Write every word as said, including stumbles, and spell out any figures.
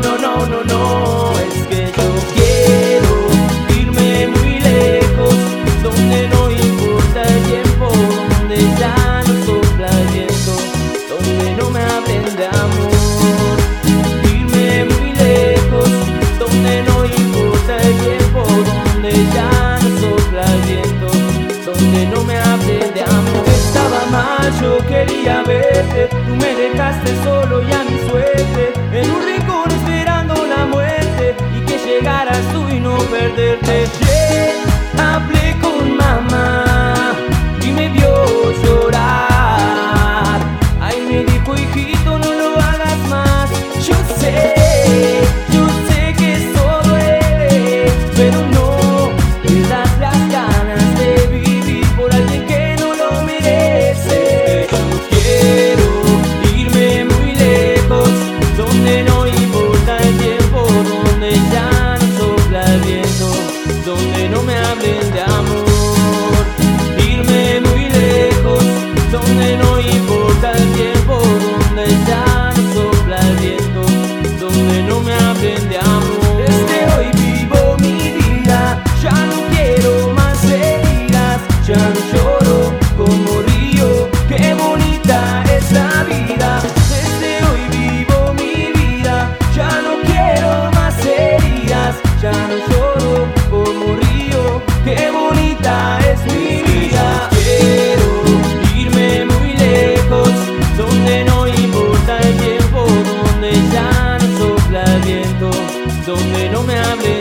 no, no, no, no. Es que yo quiero irme muy lejos, donde no importa el tiempo, donde ya no sopla el viento, donde no me hablen de amor. Irme muy lejos, donde no importa el tiempo, donde ya no sopla el viento, donde no me hablen de amor. Estaba mal, yo quería verte, tú me dejaste solo y a mi suerte, en un rincón esperando la muerte, y que llegaras tú y no perderte. Ayer hablé con mamá y me vio llorar. Ay, me dijo, hijito, no lo hagas más. Yo sé, yo sé que eso duele, pero no pierdas las ganas de vivir por alguien que no lo merece. Yo quiero irme muy lejos, donde no importa el tiempo, donde ya no sopla el viento, donde no me hablen de amor. Irme muy lejos, donde no importa el tiempo, donde ya no sopla el viento, donde no me hablen de amor. Desde hoy vivo mi vida, ya no quiero más heridas, ya no lloro como río, qué bonita es la vida. Desde hoy vivo mi vida, ya no quiero más heridas, ya no lloro como río, qué bonita es mi vida. Quiero irme muy lejos, donde no importa el tiempo, donde ya no sopla el viento, donde no me hable